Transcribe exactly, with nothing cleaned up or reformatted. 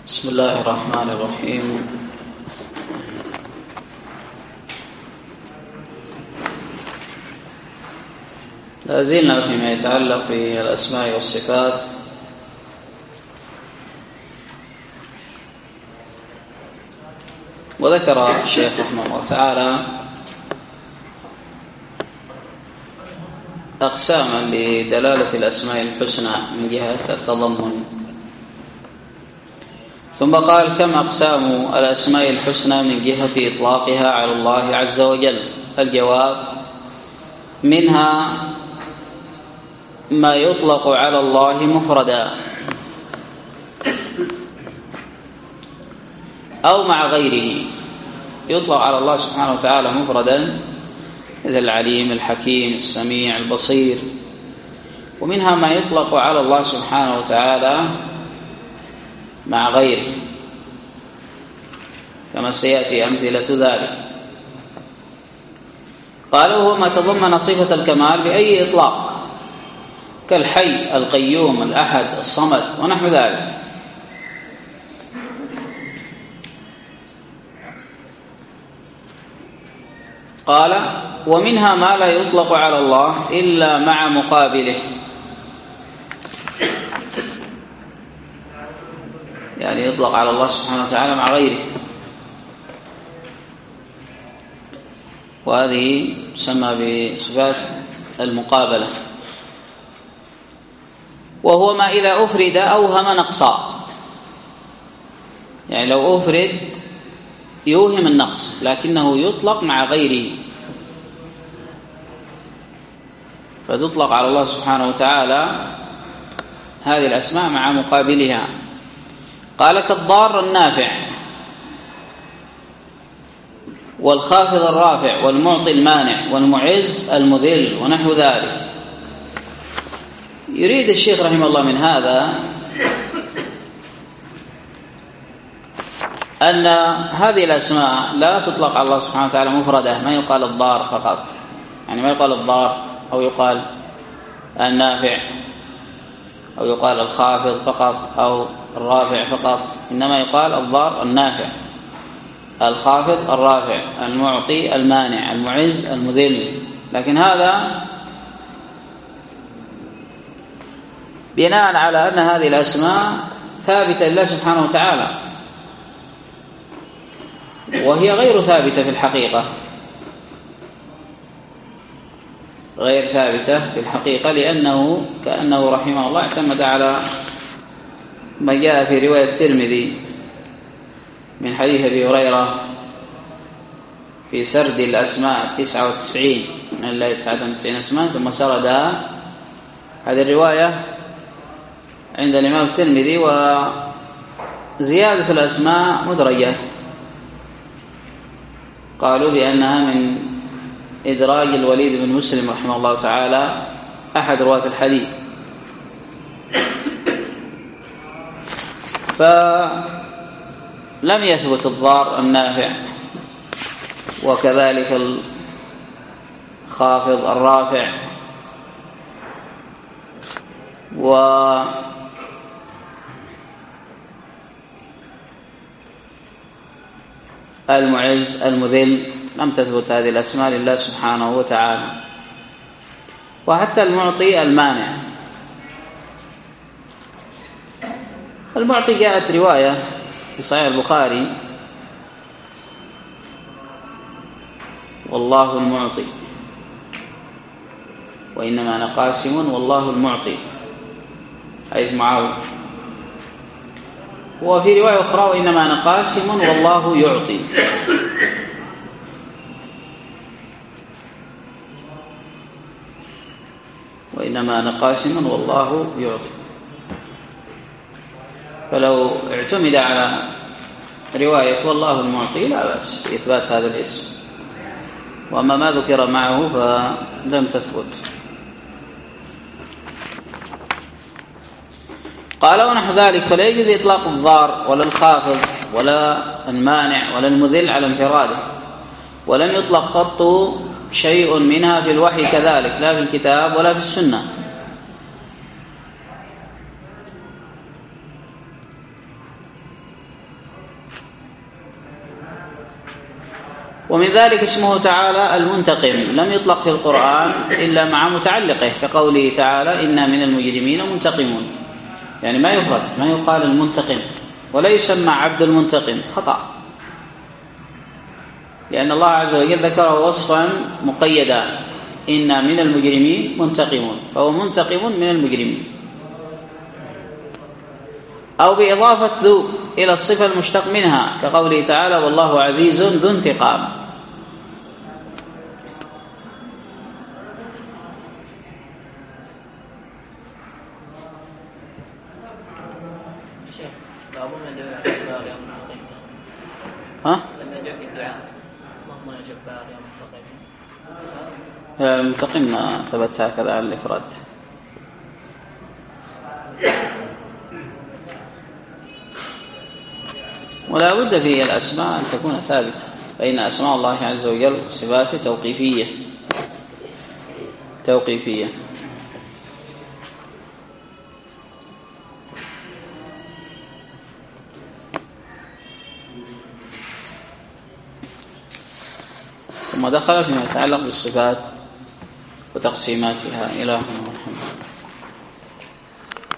بسم الله الرحمن الرحيم. لا زلنا فيما يتعلق بالأسماء والصفات، وذكر الشيخ رحمه الله تعالى أقساما لدلالة الأسماء الحسنى من جهة التضمن، ثم قال: كم أقسام الأسماء الحسنى من جهة إطلاقها على الله عز وجل؟ الجواب: منها ما يطلق على الله مفردا أو مع غيره، يطلق على الله سبحانه وتعالى مفردا مثل العليم، الحكيم، السميع، البصير. ومنها ما يطلق على الله سبحانه وتعالى مع غيره، كما سيأتي أمثلة ذلك. قال: وهو ما تضمن صفة الكمال بأي إطلاق، كالحي، القيوم، الأحد، الصمد ونحو ذلك. قال: ومنها ما لا يطلق على الله إلا مع مقابله، يعني يطلق على الله سبحانه وتعالى مع غيره، وهذه تسمى بصفات المقابلة. وهو ما إذا أفرد أوهم نقصا، يعني لو أفرد يوهم النقص لكنه يطلق مع غيره، فتطلق على الله سبحانه وتعالى هذه الأسماء مع مقابلها. قال: كالضار النافع، والخافض الرافع، والمعطي المانع، والمعز المذل ونحو ذلك. يريد الشيخ رحمه الله من هذا أن هذه الأسماء لا تطلق على الله سبحانه وتعالى مفردة، ما يقال الضار فقط، يعني ما يقال الضار أو يقال النافع أو يقال الخافض فقط أو الرافع فقط، إنما يقال الضار النافع، الخافض الرافع، المعطي المانع، المعز المذل. لكن هذا بناء على أن هذه الأسماء ثابتة لله سبحانه وتعالى، وهي غير ثابتة في الحقيقة، غير ثابتة في الحقيقة، لأنه كأنه رحمه الله اعتمد على ما جاء في رواية الترمذي من حديث أبي هريرة في سرد الأسماء تسعة وتسعين، من الله تسعة وتسعين اسما، ثم سردها. هذه الرواية عند الإمام الترمذي، وزيادة الأسماء مدرجة، قالوا بأنها من إدراج الوليد بن مسلم رحمه الله تعالى أحد رواة الحديث. فلم يثبت الضار النافع، وكذلك الخافض الرافع، والمعز المذل، لم تثبت هذه الأسماء لله سبحانه وتعالى. وحتى المعطي المانع، المعطي جاءت رواية في صحيح البخاري: والله المعطي، وإنما أنا قاسم والله المعطي، حديث معاوية. وفي رواية أخرى: وإنما أنا قاسم والله يعطي. وإنما أنا قاسم والله يعطي. فلو اعتمد على رواية والله المعطي لا بأس في إثبات هذا الاسم، وأما ما ذكر معه فلم تثبت. قال: ونحو ذلك فلا يجوز إطلاق الضار ولا الخافض ولا المانع ولا المذل على انفراده، ولم يطلق قط شيء منها في الوحي كذلك، لا في الكتاب ولا في السنة. ومن ذلك اسمه تعالى المنتقم، لم يطلق في القرآن إلا مع متعلقه، كقوله تعالى إنا من المجرمين منتقمون، يعني ما يفرد، ما يقال المنتقم، ولا يسمى عبد المنتقم، خطأ، لأن الله عز وجل ذكره وصفا مقيدا، إنا من المجرمين منتقمون، فهو منتقم من المجرمين. أو بإضافة ذو إلى الصفة المشتق منها، كقوله تعالى والله عزيز ذو انتقام. ها؟ المنتقم ما ثبت هكذا على الإفراد. ولا بد في الأسماء أن تكون ثابتة، فإن أسماء الله عز وجل صفاته توقيفية توقيفية ثم دخل فيما يتعلق بالصفات وتقسيماتها. إلهنا محمد.